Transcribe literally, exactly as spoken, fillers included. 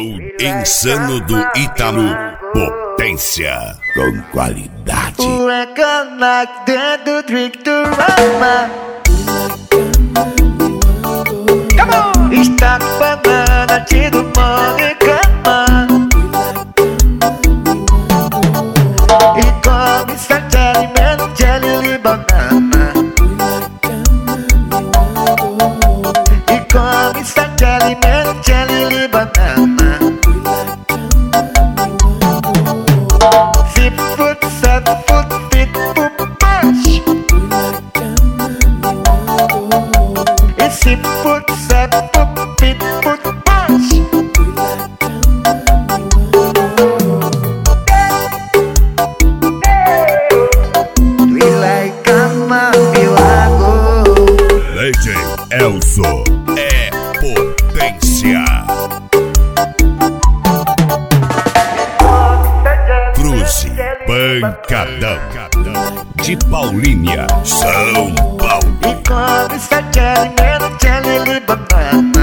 Show insano do Ítalo. Potência com qualidade. We're gonna like that to drink to rama. Come on! Está banana, tiro mão e cama. E come sete alimentos, jelly e banana. E come sete alimentos, jelly e banana. Six foot, seven foot, fit for punch. E six foot, seven foot, fit for punch. We like a mamilago. D J Elso é potência. Cruze Pancadão de Paulínia, São Paulo. E come sete alimentos, jelly e banana.